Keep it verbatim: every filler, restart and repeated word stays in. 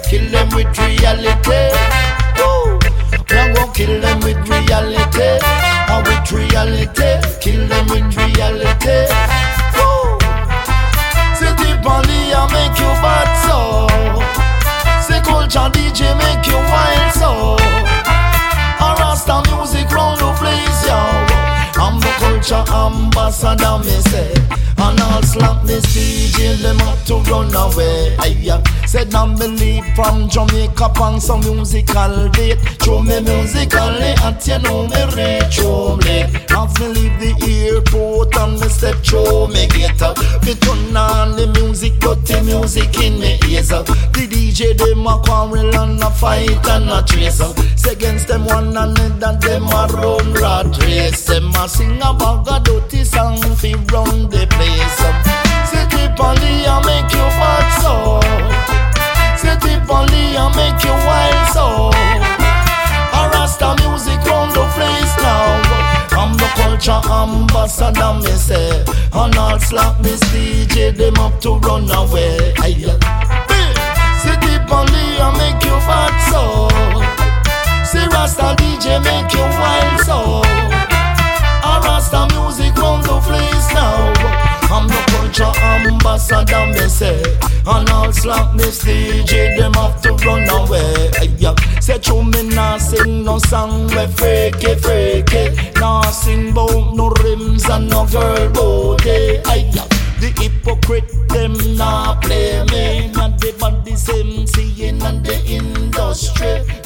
kill them with reality. Woo. We a go kill them with reality. And with reality, kill them with reality. Woo. Say deep on the make you bad so. Say culture D J make you wild so. A Rasta music round the place yo. I'm the culture ambassador me say. And all slap this D J them have to run away. I said I'm believe from Jamaica on some musical beat. Show me musically and you know me reach home late. As me leave the airport and me step show me get up. Me turn on the music, dirty music in me ears up. The D J them a quarrel and a fight and a trace up. Say against them one another them a run rat race. Them a sing about a dirty song fi run the place up. Say deep on the a make you bad so. Say deep on the a make you wild so. A Rasta music round the place now. I'm the culture ambassador me say. And all slap this D J them up to run away. Say deep on the a make you bad so. Say Rasta D J make you wild so. A Rasta music round the place now. I'm the culture ambassador me say. And all slap this D J them have to run away. Say to me nah sing no song we freaky freaky. Nah sing bout no rims and no girl booty. The hypocrite them nah play me. And the body same seeing and the industry.